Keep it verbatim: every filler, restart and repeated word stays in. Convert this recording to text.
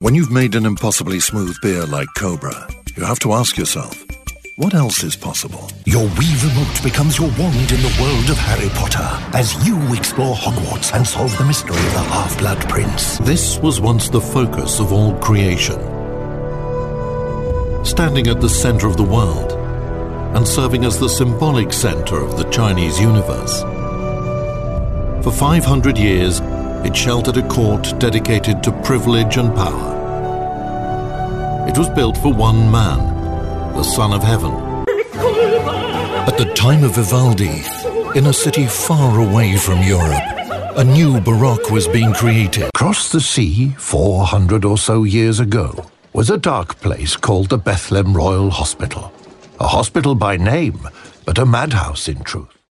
When you've made an impossibly smooth beer like Cobra, you have to ask yourself, what else is possible? Your Wii remote becomes your wand in the world of Harry Potter as you explore Hogwarts and solve the mystery of the Half-Blood Prince. This was once the focus of all creation, standing at the center of the world and serving as the symbolic center of the Chinese universe. For five hundred years, it sheltered a court dedicated to privilege and power. It was built for one man, the Son of Heaven. At the time of Vivaldi, in a city far away from Europe, a new Baroque was being created. Across the sea, four hundred or so years ago, was a dark place called the Bethlehem Royal Hospital. A hospital by name, but a madhouse in truth.